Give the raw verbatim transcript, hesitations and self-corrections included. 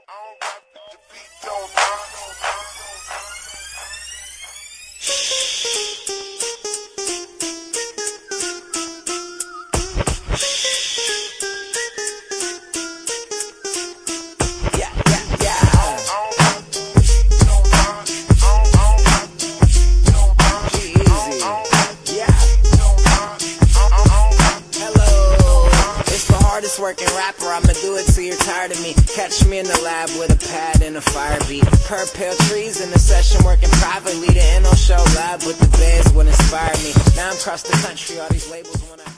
Working rapper, I'ma do it till you're tired of me. Catch me in the lab with a pad and a fire beat. Per pale trees in the session, working privately. The N O show lab with the beds would inspire me. Now I'm across the country, all these labels wanna